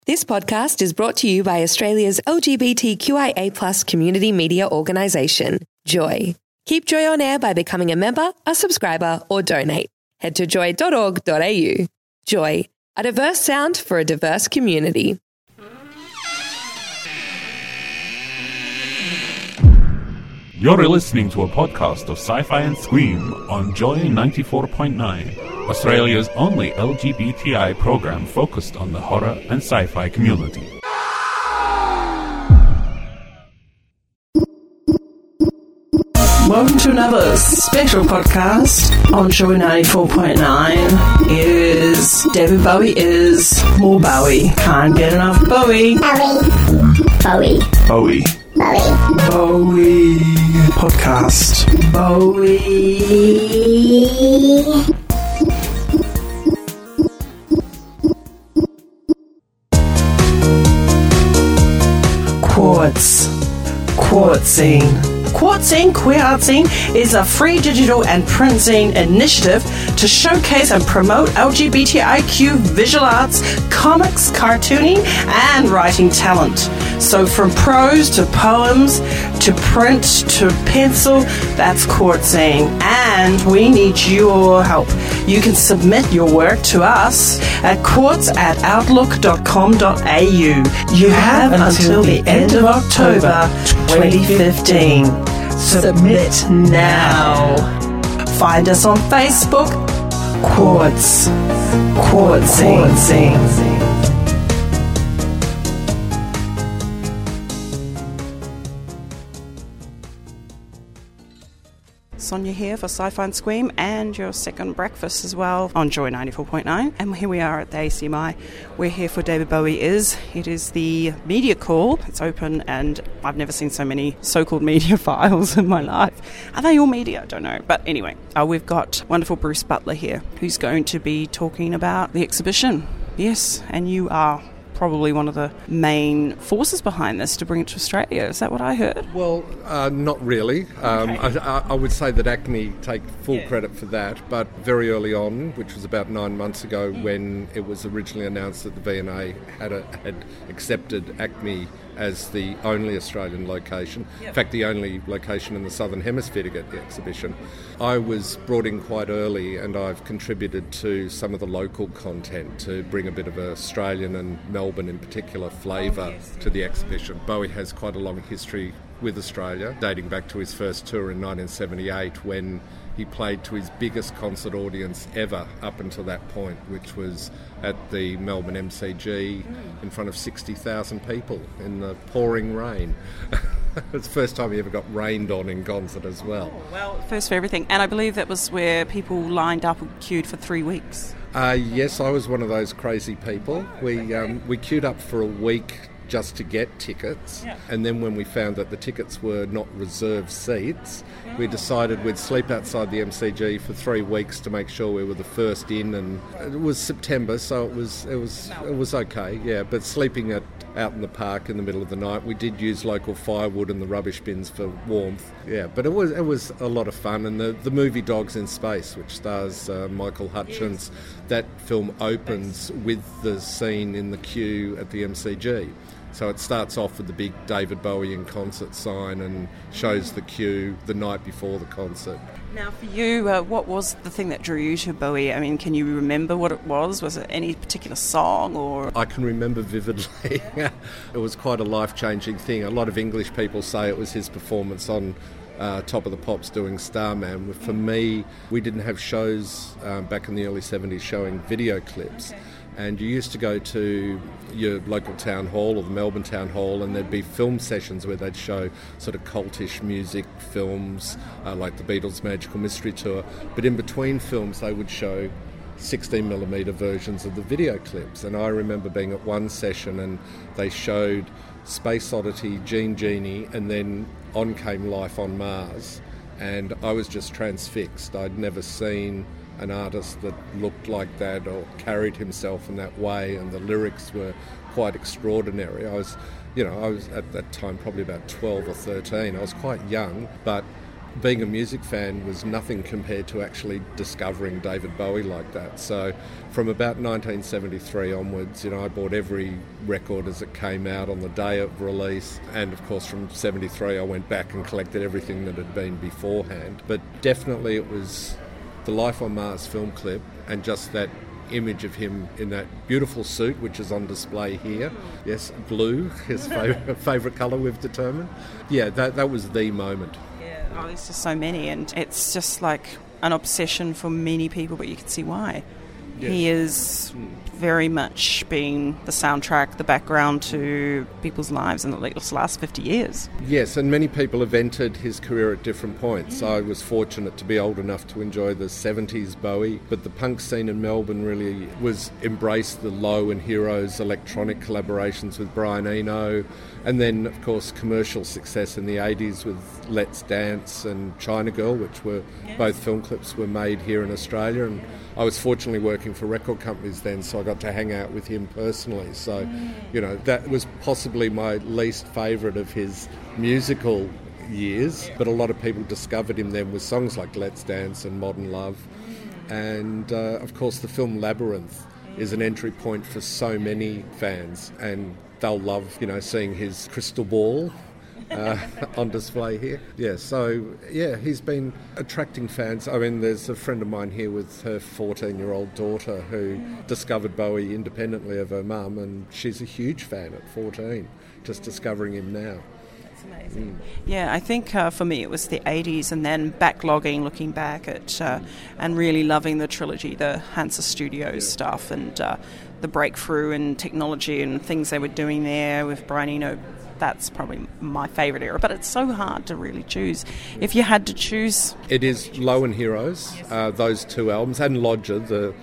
This podcast is brought to you by Australia's LGBTQIA+ community media organisation, Joy. Keep Joy on air by becoming a member, a subscriber, or donate. Head to joy.org.au. Joy, a diverse sound for a diverse community. You're listening to a podcast of Sci-Fi and Scream on Joy 94.9, Australia's only LGBTI program focused on the horror and sci-fi community. Welcome to another special podcast on Joy 94.9. It is David Bowie is more Bowie. Can't get enough Bowie. Bowie. Podcast. Bowie. Quartzine. Quartzine Queer Art Zine is a free digital and print zine initiative to showcase and promote LGBTIQ visual arts, comics, cartooning, and writing talent. So from prose to poems to print to pencil, that's Quartzine. And we need your help. You can submit your work to us at quartz@outlook.com.au. You have until the end of October 2015. Submit now. Find us on Facebook. Quartzine. Sonia here for Sci-Fi and Scream and your second breakfast as well on Joy 94.9. And here we are at the ACMI. We're here for David Bowie Is. It is the media call. It's open and I've never seen so many so-called media files in my life. Are they all media? I don't know. But anyway, we've got wonderful Bruce Butler here who's going to be talking about the exhibition. Yes, and you are probably one of the main forces behind this to bring it to Australia. Is that what I heard? Well, not really. Okay. I would say that ACMI take full credit for that, but very early on, which was about 9 months ago, when it was originally announced that the V&A had accepted ACMI as the only Australian location, in fact the only location in the Southern Hemisphere to get the exhibition, I was brought in quite early and I've contributed to some of the local content to bring a bit of Australian and Melbourne in particular flavour to the exhibition. Bowie has quite a long history with Australia, dating back to his first tour in 1978 when he played to his biggest concert audience ever up until that point, which was at the Melbourne MCG in front of 60,000 people in the pouring rain. It's the first time he ever got rained on in concert as well. Well, first for everything. And I believe that was where people lined up and queued for 3 weeks. Yes, I was one of those crazy people. We queued up for a week just to get tickets, and then when we found that the tickets were not reserved seats, we decided we'd sleep outside the MCG for 3 weeks to make sure we were the first in, and it was September, so it was okay, yeah, but sleeping out in the park in the middle of the night, we did use local firewood in the rubbish bins for warmth, yeah, but it was a lot of fun. And the movie Dogs in Space, which stars Michael Hutchence, that film opens with the scene in the queue at the MCG. So it starts off with the big David Bowie in concert sign and shows the queue the night before the concert. Now for you, what was the thing that drew you to Bowie? I mean, can you remember what it was? Was it any particular song or...? I can remember vividly. It was quite a life-changing thing. A lot of English people say it was his performance on Top of the Pops doing Starman. For me, we didn't have shows back in the early 70s showing video clips. And you used to go to your local town hall or the Melbourne town hall and there'd be film sessions where they'd show sort of cultish music films like the Beatles' Magical Mystery Tour. But in between films they would show 16mm versions of the video clips. And I remember being at one session and they showed Space Oddity, Gene Genie, and then On Came Life on Mars. And I was just transfixed. I'd never seen an artist that looked like that or carried himself in that way, and the lyrics were quite extraordinary. I was at that time probably about 12 or 13. I was quite young, but being a music fan was nothing compared to actually discovering David Bowie like that. So from about 1973 onwards, I bought every record as it came out on the day of release, and of course from 73 I went back and collected everything that had been beforehand. But definitely it was the Life on Mars film clip, and just that image of him in that beautiful suit, which is on display here. Yes, blue, his favourite colour we've determined. Yeah, that was the moment. Yeah, there's just so many, and it's just like an obsession for many people, but you can see why. Yes. He is very much been the soundtrack, the background to people's lives in the last 50 years. Yes, and many people have entered his career at different points. I was fortunate to be old enough to enjoy the 70s Bowie, but the punk scene in Melbourne really embraced the Low and Heroes electronic collaborations with Brian Eno, and then of course commercial success in the 80s with Let's Dance and China Girl, which were both film clips were made here in Australia, and I was fortunately working for record companies then, so I got to hang out with him personally. So, that was possibly my least favourite of his musical years, but a lot of people discovered him then with songs like Let's Dance and Modern Love. And, of course, the film Labyrinth is an entry point for so many fans, and they'll love, seeing his crystal ball on display here. He's been attracting fans. I mean, there's a friend of mine here with her 14-year-old daughter who discovered Bowie independently of her mum, and she's a huge fan at 14, just discovering him now. That's amazing. Yeah, I think for me it was the 80s, and then backlogging, looking back at and really loving the trilogy, the Hansa Studios stuff, and the breakthrough in technology and things they were doing there with Brian Eno. That's probably my favourite era, but it's so hard to really choose. If you had to choose... It is Low and Heroes, those two albums, and Lodger,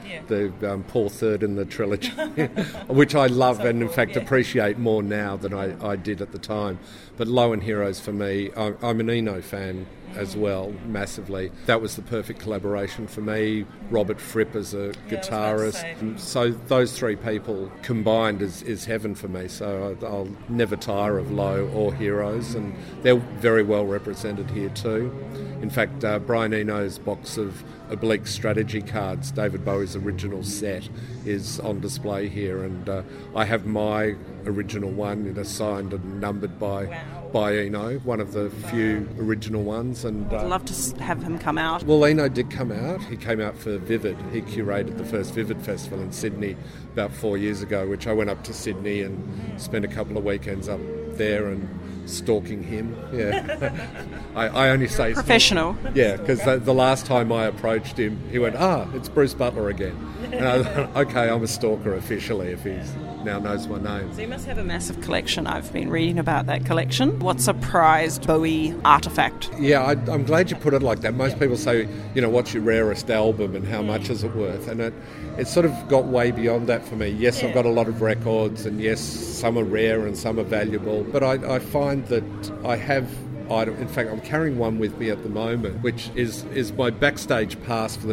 the poor third in the trilogy, which I love and in fact appreciate more now than I did at the time. But Low and Heroes for me, I'm an Eno fan as well, massively. That was the perfect collaboration for me. Robert Fripp as a guitarist. So those three people combined is heaven for me. So I'll never tire of Low or Heroes, and they're very well represented here too. In fact, Brian Eno's box of Oblique Strategy cards, David Bowie's original set, is on display here, and I have my original one, signed and numbered by Eno, one of the few original ones. And I'd love to have him come out. Well, Eno did come out. He came out for Vivid. He curated the first Vivid Festival in Sydney about 4 years ago, which I went up to Sydney and spent a couple of weekends up there and stalking him. Yeah, I only say professional. Yeah, because the last time I approached him, he went, it's Bruce Butler again. And I thought, okay, I'm a stalker officially if he now knows my name. So you must have a massive collection. I've been reading about that collection. What's a prized Bowie artefact? Yeah, I'm glad you put it like that. Most people say, what's your rarest album and how much is it worth? And it sort of got way beyond that for me. Yes, I've got a lot of records, and yes, some are rare and some are valuable, but I find that I have item. In fact, I'm carrying one with me at the moment, which is my backstage pass for the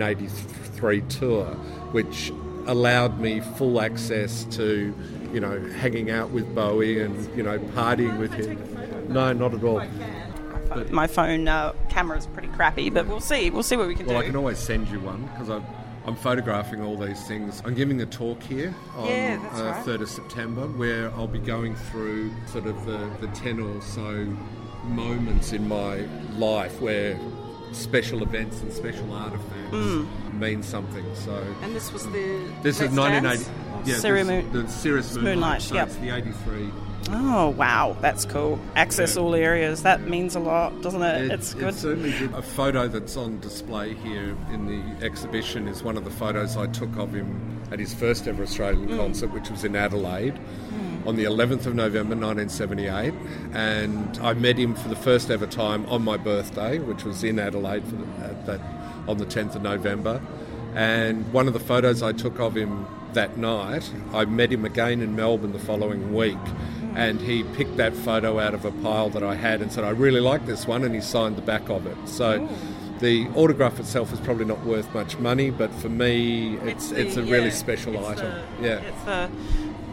1983 tour, which allowed me full access to, hanging out with Bowie and, partying with him. No, not at all. My phone camera's pretty crappy, but we'll see what we can do. Well, I can always send you one, because I'm photographing all these things. I'm giving a talk here on 3rd of September, where I'll be going through sort of the 10 or so moments in my life where special events and special artefacts mean something. So, and this was this is 1980. Yeah, the Sirius Moonlight. So yep. It's the 83. Oh wow, that's cool. Access all areas. That means a lot, doesn't it? It's good. It certainly did. A photo that's on display here in the exhibition is one of the photos I took of him at his first ever Australian concert, which was in Adelaide on the 11th of November 1978, and I met him for the first ever time on my birthday, which was in Adelaide on the 10th of November. And one of the photos I took of him that night, I met him again in Melbourne the following week, and he picked that photo out of a pile that I had and said, I really like this one, and he signed the back of it. So the autograph itself is probably not worth much money, but for me it's a really special item. It's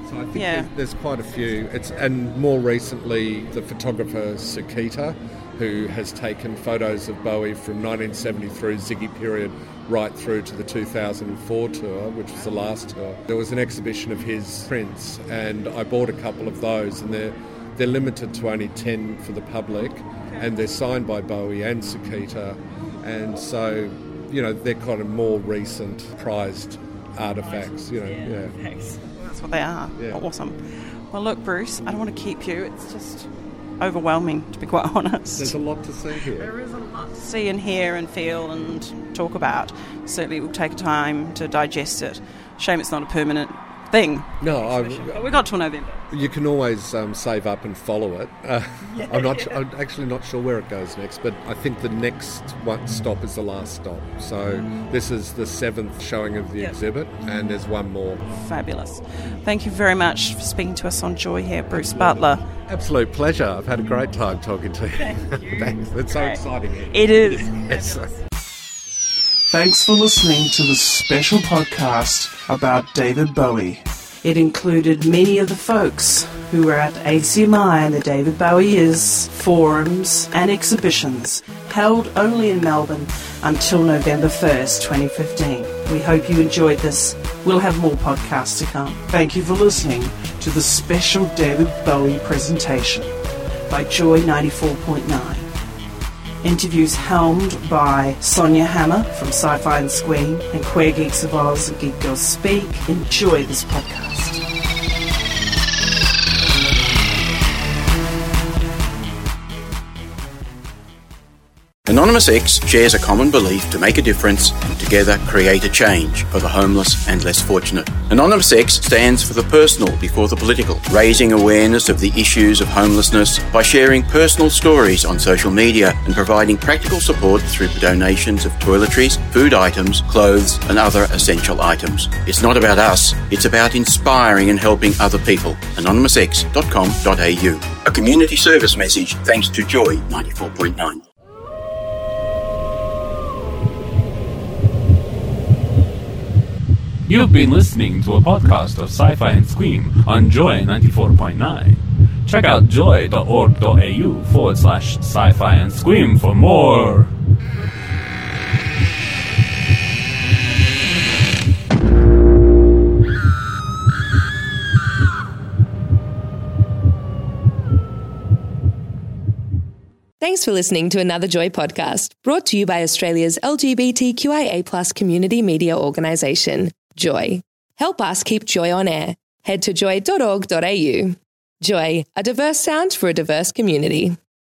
So I think there's quite a few. And more recently, the photographer Sakita, who has taken photos of Bowie from 1973 Ziggy period right through to the 2004 tour, which was the last tour. There was an exhibition of his prints, and I bought a couple of those, and they're limited to only 10 for the public, and they're signed by Bowie and Sakita, and so, they're kind of more recent prized artefacts, That's what they are. Yeah. Awesome. Well, look, Bruce, I don't want to keep you. It's just overwhelming, to be quite honest. There's a lot to see here. There is a lot to see and hear and feel and talk about. Certainly we'll take time to digest it. Shame it's not a permanent thing. No, but we got till November. You can always save up and follow it. I'm actually not sure where it goes next, but I think the next stop is the last stop. So this is the 7th showing of the exhibit, and there's one more. Fabulous. Thank you very much for speaking to us on Joy here, Bruce Butler. Absolute pleasure. I've had a great time talking to you. Thanks. It's so exciting. It is. Yes. Thanks for listening to this special podcast about David Bowie. It included many of the folks who were at ACMI and the David Bowie Is forums and exhibitions held only in Melbourne until November 1st, 2015. We hope you enjoyed this. We'll have more podcasts to come. Thank you for listening to the special David Bowie presentation by Joy 94.9. Interviews helmed by Sonia Hammer from Sci-Fi and Scream and Queer Geeks of Oz and Geek Girls Speak. Enjoy this podcast. Anonymous X shares a common belief to make a difference and together create a change for the homeless and less fortunate. Anonymous X stands for the personal before the political, raising awareness of the issues of homelessness by sharing personal stories on social media and providing practical support through donations of toiletries, food items, clothes and other essential items. It's not about us, it's about inspiring and helping other people. AnonymousX.com.au. A community service message thanks to Joy 94.9. You've been listening to a podcast of Sci-Fi and Scream on Joy 94.9. Check out joy.org.au/sci-fi and scream for more. Thanks for listening to another Joy podcast, brought to you by Australia's LGBTQIA+ community media organisation, Joy. Help us keep Joy on air. Head to joy.org.au. Joy, a diverse sound for a diverse community.